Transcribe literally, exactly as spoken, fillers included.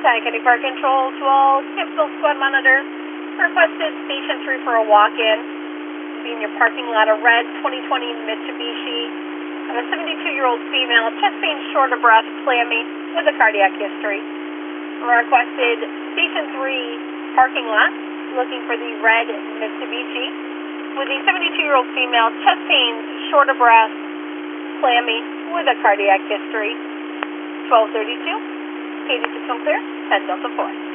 County Park Control to all Campbell Squad Monitor. Requested Station three for a walk-in. Be in your parking lot, a red twenty twenty Mitsubishi. Of a seventy-two-year-old female, chest pain, short of breath, clammy, with a cardiac history. Requested Station three parking lot, looking for the red Mitsubishi. With a seventy-two-year-old female, chest pain, short of breath, clammy, with a cardiac history. twelve thirty-two, eighty-six on clear, ten Delta four.